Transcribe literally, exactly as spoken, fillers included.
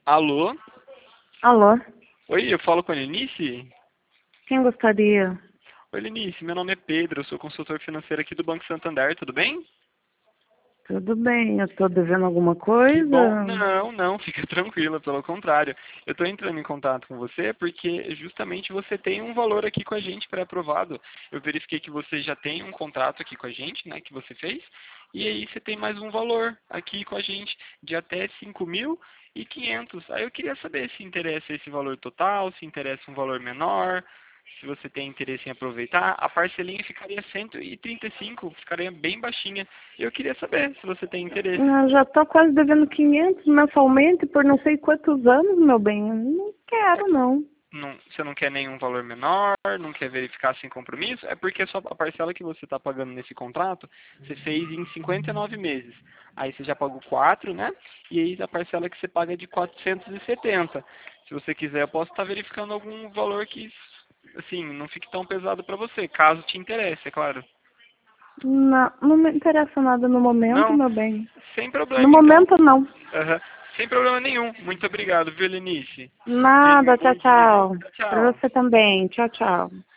Alô? Alô? Oi, eu falo com a Lenice? Quem gostaria? Oi, Lenice, meu nome é Pedro, eu sou consultor financeiro aqui do Banco Santander, tudo bem? Tudo bem, eu tô devendo alguma Que bom. coisa? Não, não, fica tranquila, pelo contrário. Eu estou entrando em contato com você porque justamente você tem um valor aqui com a gente pré-aprovado. Eu verifiquei que você já tem um contrato aqui com a gente, né, que você fez, e aí você tem mais um valor aqui com a gente de até cinco mil e quinhentos. Aí eu queria saber se interessa esse valor total, se interessa um valor menor, se você tem interesse em aproveitar. A parcelinha ficaria cento e trinta e cinco, ficaria bem baixinha. Eu queria saber se você tem interesse. Eu já tô quase devendo quinhentos mensalmente por não sei quantos anos, meu bem. Eu não quero, não. Não, você não quer nenhum valor menor, não quer verificar sem compromisso, é porque só a parcela que você está pagando nesse contrato, você fez em cinquenta e nove meses. Aí você já pagou quatro, né? E aí a parcela que você paga é de quatrocentos e setenta. Se você quiser, eu posso estar verificando algum valor que, assim, não fique tão pesado para você, caso te interesse, é claro. Não, não me interessa nada no momento, Não? meu bem. Sem No problema, então. momento, não. Aham. Sem problema nenhum. Muito obrigado, viu, Lenice? Tenha um Nada, bom tchau, dia. tchau. Tchau, Pra tchau. você também. Tchau, tchau.